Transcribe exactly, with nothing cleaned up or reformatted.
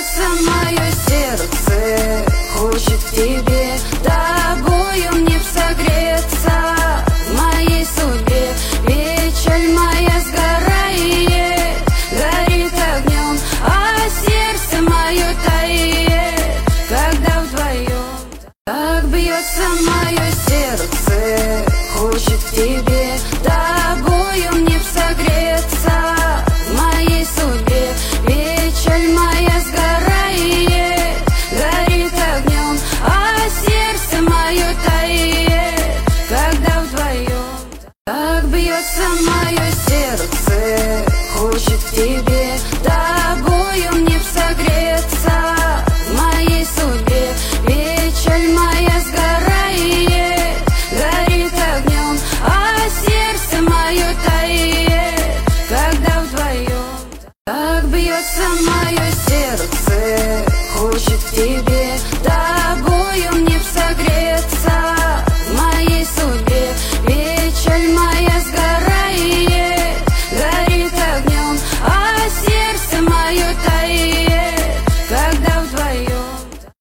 бьется мое сердце, хочет к тебе, тобою мне согреться. В моей судьбе печаль моя сгорает, горит огнем, а сердце мое таит, когда вдвоем. Так бьется мое сердце, хочет к тебе, тобою мне согреться. В моей судьбе печаль моя сгорает, горит огнем, а сердце мое таит, когда вдвоем. Так бьется мое сердце, хочет к тебе, тобою мне согреться. В моей судьбе печаль моя сгорает, горит огнем, а сердце мое таит, когда вдвоем. Так бьется мое сердце, хочет к тебе.